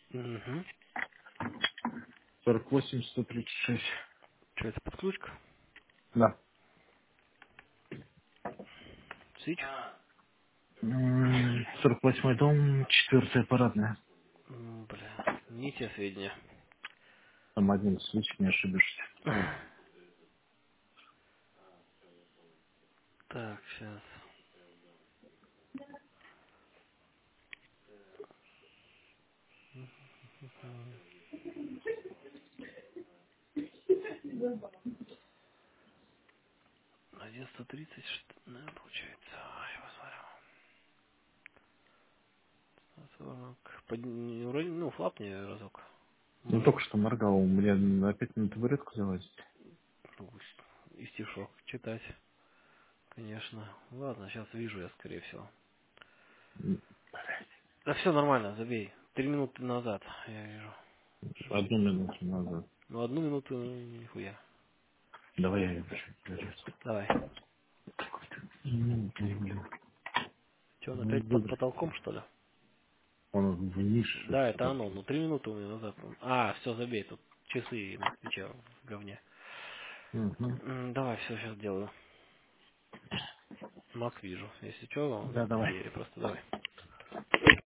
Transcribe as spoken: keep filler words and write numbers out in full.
Угу. сорок восемь сто тридцать шесть. Что это, подключка? Да. Свич? М, сорок восьмой дом, четвертая парадная. М, Бля, не те сведения. Там один свич, не ошибешься. Так, сейчас. Один сто тридцать, что да, получается. Ай, посмотрим. сорок. Под... не, Вроде, ну, флапни разок. Ну, Может. только что моргал, у меня опять на табуретку залазить. Ну, и стишок читать, конечно. Ладно, сейчас вижу я, скорее всего. М, Да все нормально, забей. Три минуты назад я вижу. Одну минуту назад. Ну, одну минуту нихуя. Давай я ее прижу. Давай. М, блин. Че, он Ну, опять под выброс. потолком, что ли? Он в нише Да, это что-то. оно. Ну, три минуты у меня назад. А, все, забей. Тут часы на плече в говне. Мгм. М, Давай, все, сейчас делаю. Мак вижу. Если что, Да, в давай. двери просто давай.